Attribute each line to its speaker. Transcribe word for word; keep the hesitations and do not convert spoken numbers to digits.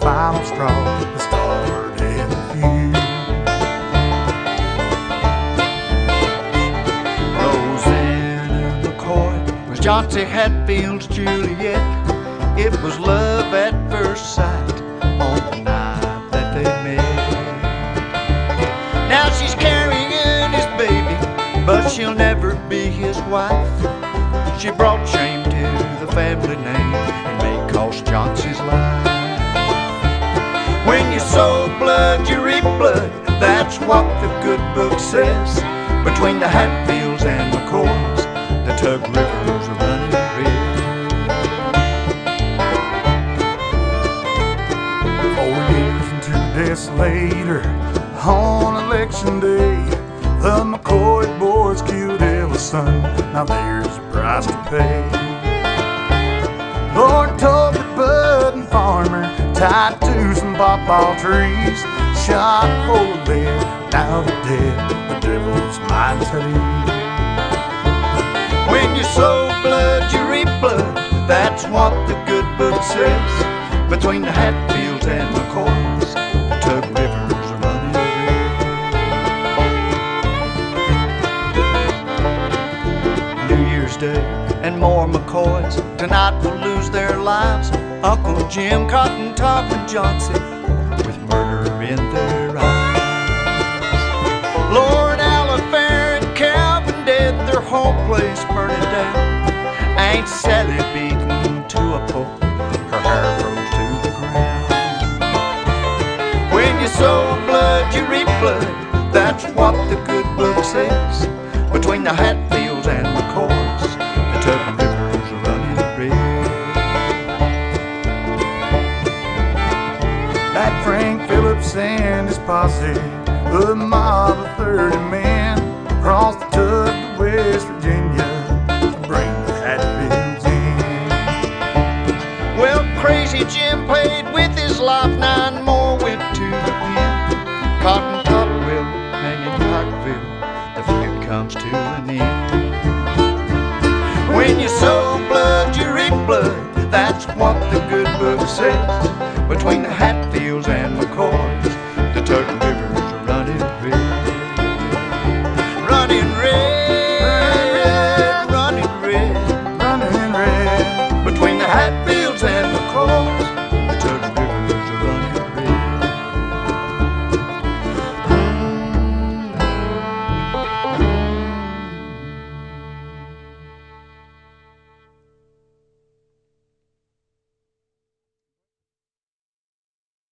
Speaker 1: final straw that started the feud. Roseanne McCoy was Chauncey Hatfield's Juliet. It was love at first sight on the night that they met. Now she's carrying his baby, but she'll never be his wife. She brought shame to the family name and may cost Chauncey's life. When you sow blood, you reap blood. That's what the good book says. Between the Hatfields and McCoys, the Tug Rivers are running red. Four years and two days later, on election day, the McCoy boys killed Ella's son. Now there's a price to pay. Lord told the budding farmer, tied to some pawpaw trees, shot full of lead, now they're dead, the devil's mighty. When you sow blood, you reap blood. That's what the good book says. Between the Hatfields and McCoys, the Tug Rivers are running red. New Year's Day and more McCoys tonight will lose their lives. Uncle Jim Cotton talking Chauncey with murder in their eyes. Lord Alifair and Calvin dead, their whole place burning down. Aunt Sally beaten to a pulp, her hair froze to the ground. When you sow blood, you reap blood. That's what the good book says. Between the Hatfields and McCoys, the Tug Rivers are running red. That Frank Phillips and his posse, a mob of thirty men, crossed the Tug to West Virginia to bring the Hatfields in. Well, Crazy Jim played with his life nine